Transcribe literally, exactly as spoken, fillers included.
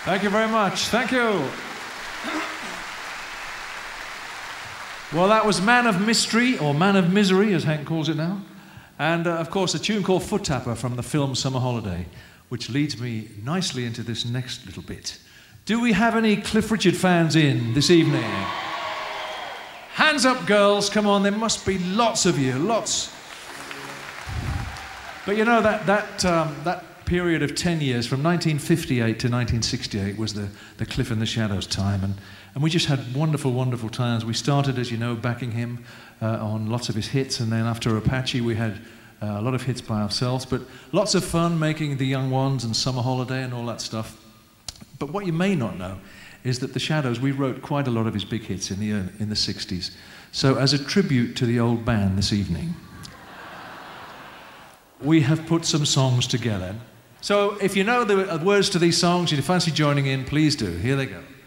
Thank you very much. Thank you. Well, that was Man of Mystery, or Man of Misery, as Hank calls it now. And, uh, of course, a tune called Foot Tapper from the film Summer Holiday, which leads me nicely into this next little bit. Do we have any Cliff Richard fans in this evening? Hands up, girls. Come on, there must be lots of you, lots. But you know, that, that, um, that period of ten years, from nineteen fifty-eight to nineteen sixty-eight, was the, the Cliff and the Shadows time. And, and we just had wonderful, wonderful times. We started, as you know, backing him uh, on lots of his hits. And then after Apache, we had uh, a lot of hits by ourselves. But lots of fun making The Young Ones and Summer Holiday and all that stuff. But what you may not know is that the Shadows, we wrote quite a lot of his big hits in the, uh, in the sixties. So as a tribute to the old band this evening, we have put some songs together. So if you know the words to these songs and you fancy joining in, please do. Here they go.